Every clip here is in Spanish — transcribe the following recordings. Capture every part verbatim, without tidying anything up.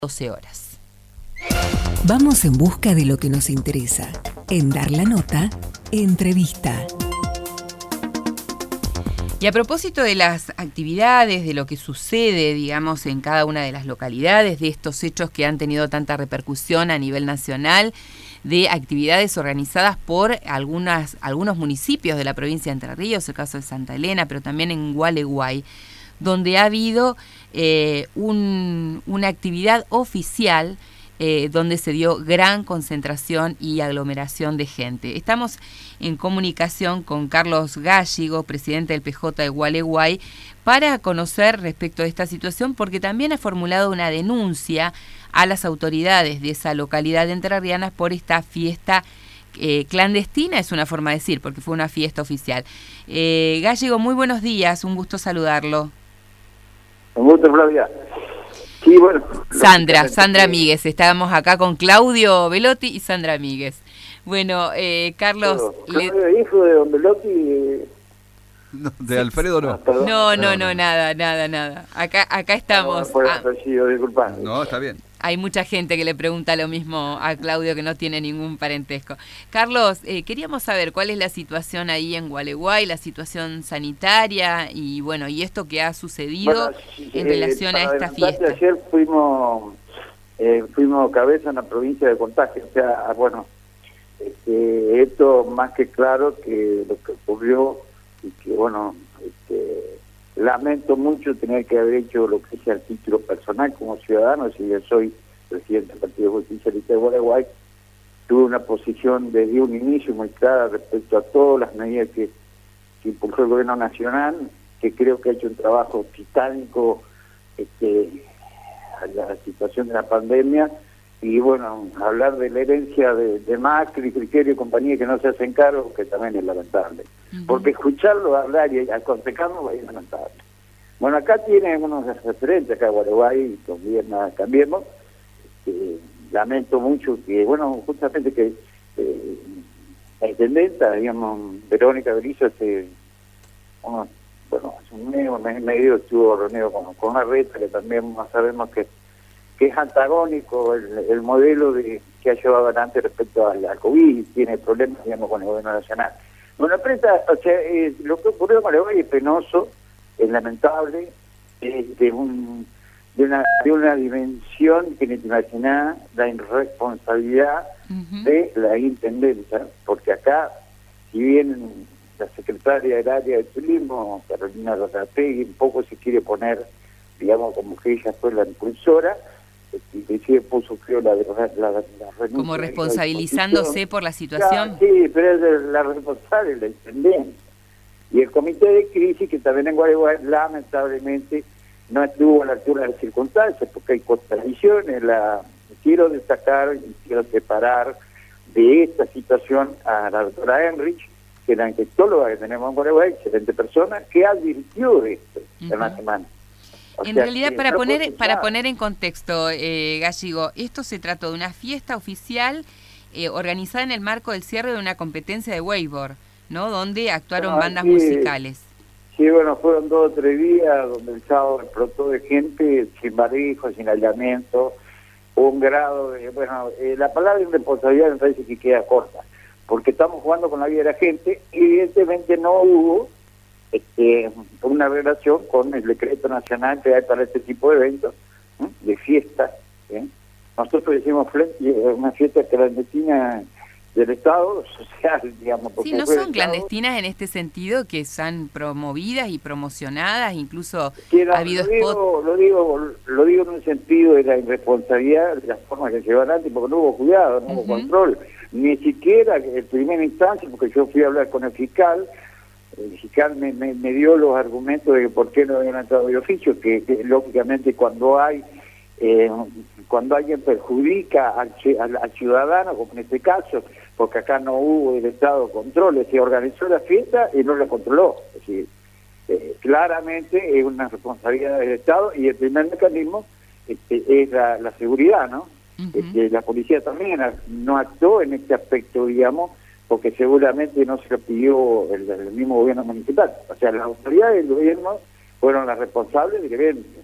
doce horas. Vamos en busca de lo que nos interesa. En Dar la Nota, entrevista. Y a propósito de las actividades, de lo que sucede, digamos, en cada una de las localidades, de estos hechos que han tenido tanta repercusión a nivel nacional, de actividades organizadas por algunas, algunos municipios de la provincia de Entre Ríos, el caso de Santa Elena, pero también en Gualeguay, donde ha habido eh, un, una actividad oficial eh, donde se dio gran concentración y aglomeración de gente. Estamos en comunicación con Carlos Gállego, presidente del P J de Gualeguay, para conocer respecto de esta situación, porque también ha formulado una denuncia a las autoridades de esa localidad de entrerrianas por esta fiesta eh, clandestina, es una forma de decir, porque fue una fiesta oficial. Eh, Gállego, muy buenos días, un gusto saludarlo. Un gusto, Flavia. Sí, bueno. Sandra, Sandra Míguez, estábamos acá con Claudio Velotti y Sandra Míguez. Bueno, eh, Carlos... Claudio, le... hijo de don Velotti... Eh... No, de Alfredo no. No, no, no, no, nada, nada, nada. Acá, acá estamos. No, por ah, apellido, disculpa. No, está bien. Hay mucha gente que le pregunta lo mismo a Claudio, que no tiene ningún parentesco. Carlos, eh, queríamos saber cuál es la situación ahí en Gualeguay, la situación sanitaria y bueno, y esto que ha sucedido bueno, en eh, relación a esta fiesta. Ayer fuimos eh, fuimos cabeza en la provincia de Contagio, o sea, bueno, este, esto más que claro que lo que ocurrió y que bueno, este, lamento mucho tener que haber hecho lo que sea el título personal como ciudadano. Si yo soy presidente del Partido Justicialista de Gualeguay, tuve una posición desde un inicio muy clara respecto a todas las medidas que, que impulsó el gobierno nacional, que creo que ha hecho un trabajo titánico este, a la situación de la pandemia. Y bueno, hablar de la herencia de, de Macri, Criterio y compañía que no se hacen cargo, que también es lamentable. Uh-huh. Porque escucharlo hablar y aconsejarlo es lamentable. Bueno, acá tienen unos referentes, acá en Gualeguay, gobierna Cambiemos. Eh, lamento mucho que, bueno, justamente que eh, la intendenta, digamos, Verónica Berizo, este, uno, bueno, hace un mes, un mes y medio estuvo reunido con, con una reta que también sabemos que que es antagónico el, el modelo de que ha llevado adelante respecto al, al COVID y tiene problemas, digamos, con el gobierno nacional. Bueno, presta, o sea, eh, lo que ocurrió en Gualeguay es penoso, es lamentable, es de, un, de, una, de una dimensión que ni te imaginás, la irresponsabilidad uh-huh. de la intendencia, porque acá, si bien la secretaria del área de turismo, Carolina Rosategui, un poco se quiere poner, digamos, como que ella fue la impulsora, inclusive puso creo la, la, la, la renuncia, como responsabilizándose por la situación. Claro, sí, pero es la responsable la intendencia y el comité de crisis, que también en Gualeguay lamentablemente no estuvo a la altura de las circunstancias porque hay contradicciones. La quiero destacar y quiero separar de esta situación a la doctora Enrich, que es la infectóloga que tenemos en Gualeguay, excelente persona, que advirtió de esto uh-huh. en la semana. O en sea, realidad, para poner para poner en contexto, eh, Gállego, esto se trató de una fiesta oficial eh, organizada en el marco del cierre de una competencia de wakeboard, ¿no? Donde actuaron no, bandas sí, musicales. Sí, bueno, fueron dos o tres días donde el sábado explotó de gente, sin barbijo, sin aislamiento, un grado de... Bueno, eh, la palabra irresponsabilidad me parece que queda corta, porque estamos jugando con la vida de la gente y evidentemente no hubo Este, una relación con el decreto nacional que hay para este tipo de eventos, ¿eh? de fiestas. ¿eh? Nosotros decimos una fiesta clandestina del Estado social, digamos. Sí, no son clandestinas en este sentido, que son promovidas y promocionadas, incluso Quiero, ha habido lo digo, lo digo lo digo en un sentido de la irresponsabilidad de la forma que se lleva adelante, porque no hubo cuidado, no hubo uh-huh. control, ni siquiera en primera instancia, porque yo fui a hablar con el fiscal. El fiscal me, me, me dio los argumentos de que por qué no habían entrado de oficio, que, que lógicamente cuando hay eh, cuando alguien perjudica al, al, al ciudadano, como en este caso, porque acá no hubo el Estado control, se organizó la fiesta y no la controló. Es decir, eh, claramente es una responsabilidad del Estado y el primer mecanismo este, es la, la seguridad, ¿no? Uh-huh. Este, la policía también no actuó en este aspecto, digamos, porque seguramente no se lo pidió el, el mismo gobierno municipal. O sea, las autoridades del gobierno fueron las responsables del evento.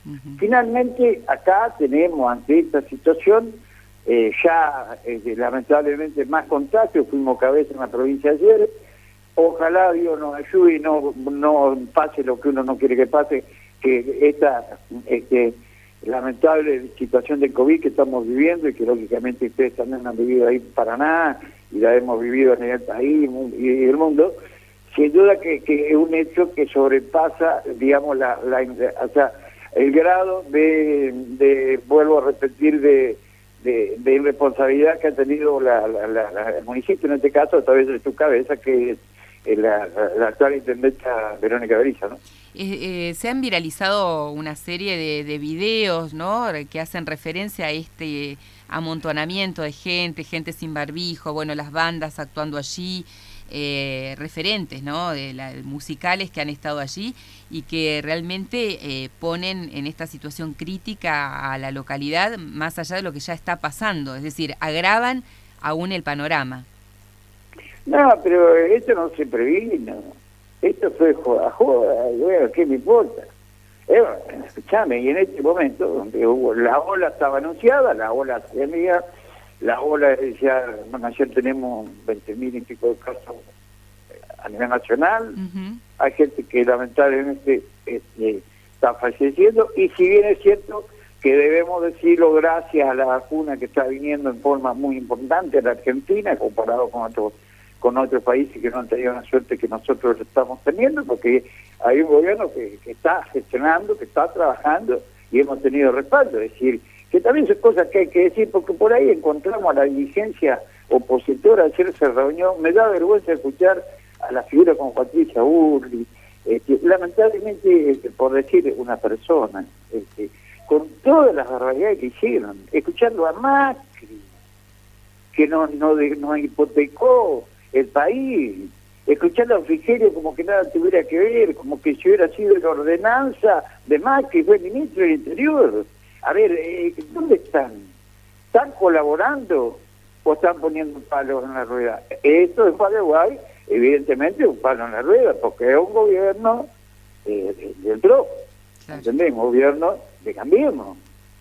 Uh-huh. Finalmente, acá tenemos, ante esta situación, eh, ya eh, lamentablemente más contagios, fuimos cabeza en la provincia ayer. Ojalá Dios nos ayude y no, no pase lo que uno no quiere que pase, que esta este, lamentable situación de COVID que estamos viviendo y que lógicamente ustedes también han vivido ahí en Paraná y la hemos vivido en el país y el mundo, sin duda que, que es un hecho que sobrepasa, digamos, la, la o sea, el grado de, de vuelvo a repetir, de, de, de irresponsabilidad que ha tenido la, la, la, la, el municipio, en este caso, a través de su cabeza, que es la, la, la actual intendenta Verónica Beriza, ¿no? Eh, eh, se han viralizado una serie de, de videos, ¿no?, que hacen referencia a este amontonamiento de gente, gente sin barbijo, bueno, las bandas actuando allí, eh, referentes, ¿no?, de la, musicales que han estado allí y que realmente eh, ponen en esta situación crítica a la localidad, más allá de lo que ya está pasando, es decir, agravan aún el panorama. No, pero esto no se previno. Esto fue joda, joda, bueno, ¿qué me importa? Eh, escuchame, y en este momento, donde hubo, la ola estaba anunciada, la ola se venía, la ola decía, bueno, ayer tenemos veinte mil y pico de casos a nivel nacional, uh-huh. Hay gente que lamentablemente este, está falleciendo, y si bien es cierto que debemos decirlo gracias a la vacuna que está viniendo en forma muy importante en la Argentina, comparado con otros con otros países que no han tenido la suerte que nosotros estamos teniendo, porque hay un gobierno que, que está gestionando, que está trabajando, y hemos tenido respaldo. Es decir, que también son cosas que hay que decir, porque por ahí encontramos a la dirigencia opositora. Ayer se reunió, me da vergüenza escuchar a la figura como Patricia Burri, este, lamentablemente, este, por decir una persona, este, con todas las barbaridades que hicieron, escuchando a Macri, que nos no, no, no hipotecó el país, escuchando a Frigerio como que nada tuviera que ver, como que si hubiera sido la ordenanza de Macri, fue ministro del Interior. A ver, eh, ¿dónde están? ¿Están colaborando o están poniendo palos en la rueda? Esto en Paraguay, evidentemente, es un palo en la rueda, porque es un gobierno eh, del P R O, claro. ¿Entendés? Un gobierno de Cambiemos.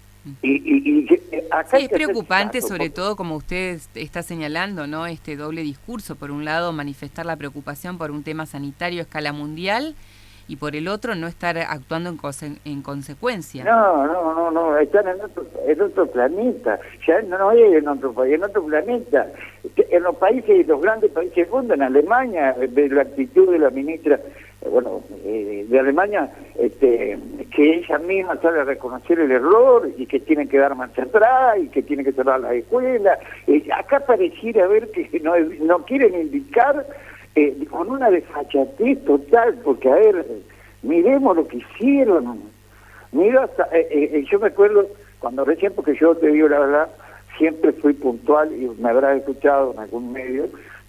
Y, y, y acá sí, es preocupante, caso, sobre porque... todo, como usted está señalando, ¿no?, este doble discurso. Por un lado, manifestar la preocupación por un tema sanitario a escala mundial, y por el otro, no estar actuando en, conse en consecuencia. No, no, no, no, están en otro, en otro planeta. Ya no, no es en otro país, en otro planeta. En los países, los grandes países del mundo, en Alemania, de la actitud de la ministra, bueno, eh, de Alemania, este, que ella misma sale a reconocer el error y que tiene que dar marcha atrás y que tiene que cerrar la escuela. Eh, acá pareciera ver que no, no quieren indicar eh, con una desfachatez total, porque a ver, miremos lo que hicieron. Mira, hasta, eh, eh, yo me acuerdo cuando recién, porque yo te digo la verdad, siempre fui puntual y me habrás escuchado en algún medio.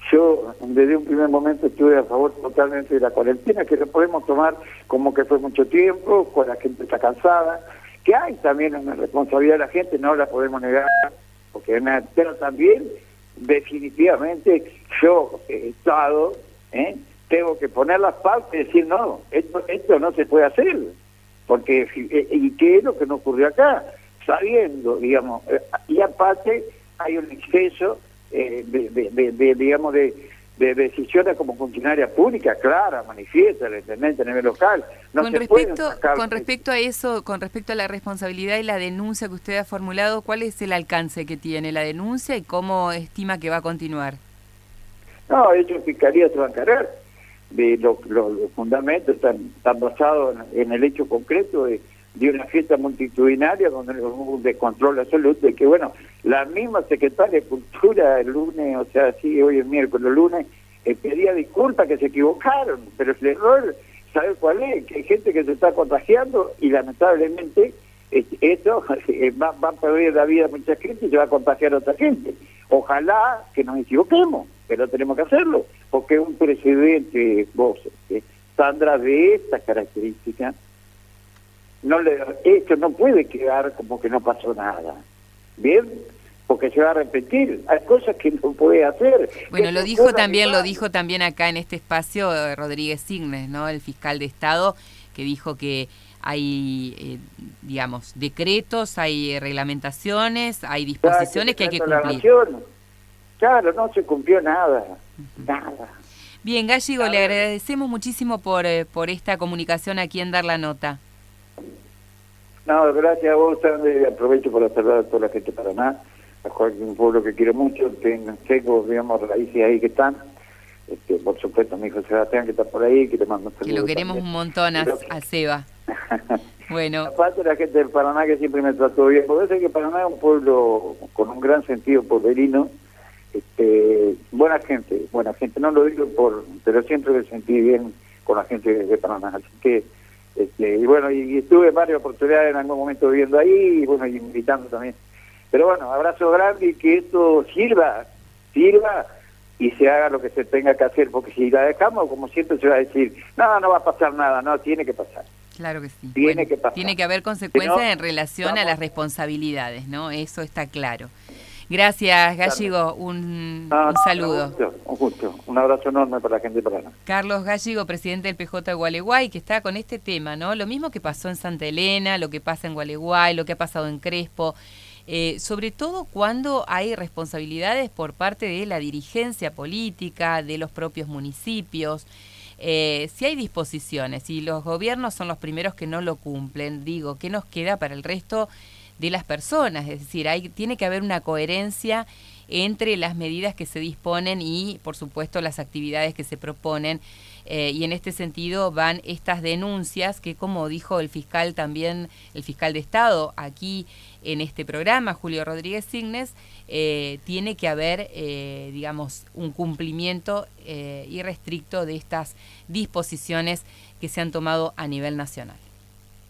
Yo desde un primer momento estuve a favor totalmente de la cuarentena, que lo podemos tomar como que fue mucho tiempo, con la gente está cansada, que hay también una responsabilidad de la gente, no la podemos negar, porque pero también definitivamente yo, Estado, ¿eh? tengo que poner las partes y decir, no, esto, esto no se puede hacer, porque ¿y qué es lo que no ocurrió acá? Sabiendo, digamos, y aparte hay un exceso Eh, de, de, de, de, digamos, de, de decisiones como funcionaria pública, clara, manifiesta, el intendente a nivel local. No con, se respecto, con respecto a eso, con respecto a la responsabilidad y la denuncia que usted ha formulado, ¿cuál es el alcance que tiene la denuncia y cómo estima que va a continuar? No, de hecho, Fiscalía se va a encargar de los lo, lo fundamentos, están, están basados en, en el hecho concreto de de una fiesta multitudinaria donde hubo un descontrol absoluto, de que, bueno, la misma secretaria de Cultura el lunes, o sea, sí, hoy es miércoles, el lunes, eh, pedía disculpas, que se equivocaron, pero el error, ¿sabe cuál es? Que hay gente que se está contagiando y lamentablemente eh, esto eh, va, va a perder la vida a mucha gente y se va a contagiar a otra gente. Ojalá que nos equivoquemos, pero tenemos que hacerlo, porque un precedente, vos, eh, Sandra, de esta característica, no le, esto no puede quedar como que no pasó nada, ¿bien? Porque se va a repetir, hay cosas que no puede hacer. Bueno, lo dijo también, lo dijo también acá en este espacio Rodríguez Signes, ¿no?, el fiscal de Estado, que dijo que hay eh, digamos, decretos, hay reglamentaciones, hay disposiciones que hay que cumplir. Claro, no se cumplió nada, uh-huh. nada. Bien, Gallego, le agradecemos muchísimo por, eh, por esta comunicación aquí en Dar la Nota. No, gracias a vos, Sandra, aprovecho para saludar a toda la gente de Paraná, a Joaquín, un pueblo que quiero mucho, tengo, tengo digamos, raíces ahí que están, este, por supuesto, mi hijo Sebastián, que está por ahí, que te mando un saludo. Que lo queremos también. Un montón a, a Seba. Bueno. Aparte la gente de Paraná que siempre me trató bien, porque sé que Paraná es un pueblo con un gran sentido pueblerino, este, buena gente, buena gente, no lo digo por, pero siempre me sentí bien con la gente de Paraná, así que, este, y bueno, y, y estuve en varias oportunidades en algún momento viviendo ahí, y bueno, y invitando también. Pero bueno, abrazo grande y que esto sirva, sirva y se haga lo que se tenga que hacer, porque si la dejamos, como siempre se va a decir, no, no va a pasar nada, no, tiene que pasar. Claro que sí. Tiene bueno, que pasar. Tiene que haber consecuencias si no, en relación vamos. a las responsabilidades, ¿no? Eso está claro. Gracias, Gallego. Un, no, un saludo. Un gusto, un gusto. Un abrazo enorme para la gente de Paraná. Carlos Gallego, presidente del P J de Gualeguay, que está con este tema, ¿no? Lo mismo que pasó en Santa Elena, lo que pasa en Gualeguay, lo que ha pasado en Crespo. Eh, sobre todo cuando hay responsabilidades por parte de la dirigencia política, de los propios municipios. Eh, si hay disposiciones y los gobiernos son los primeros que no lo cumplen, digo, ¿qué nos queda para el resto de las personas? Es decir, hay, tiene que haber una coherencia entre las medidas que se disponen y, por supuesto, las actividades que se proponen. Eh, y en este sentido van estas denuncias que, como dijo el fiscal también, el fiscal de Estado aquí en este programa, Julio Rodríguez Signes, eh, tiene que haber, eh, digamos, un cumplimiento eh, irrestricto de estas disposiciones que se han tomado a nivel nacional.